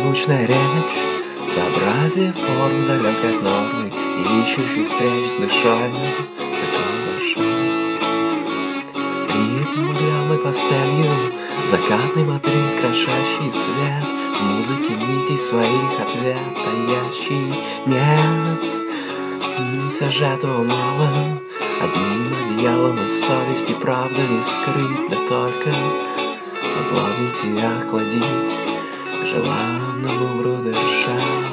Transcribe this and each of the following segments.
звучная речь, сообразие форм далек от нормы, ищущий встреч с душой такой большой. Ритм глямы пастелью, закатный матрит, крошащий свет, музыки нитей своих ответ таящий нет. Сожатого мало, одним одеялом и совести правда не скрыть, да только озлобить и охладить к желанному брудершафту.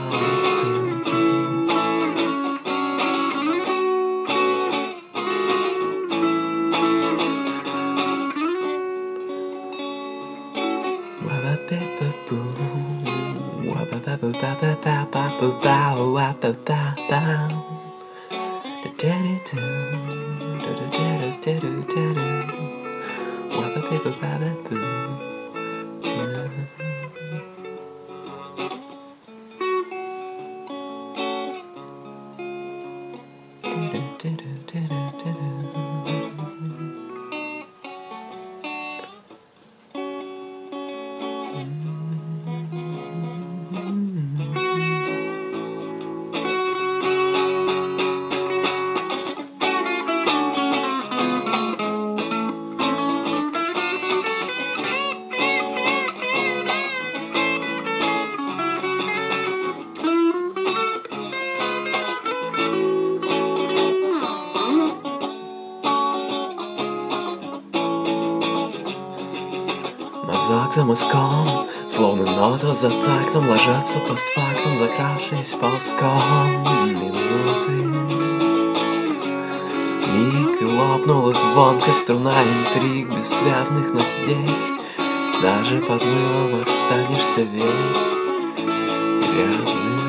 Мазок за мазком, словно нота за тактом, ложатся постфактум, закравшись ползком минуты. Миг и лопнула звонко струна интриг бессвязных, но здесь даже под мылом останешься весь грязный.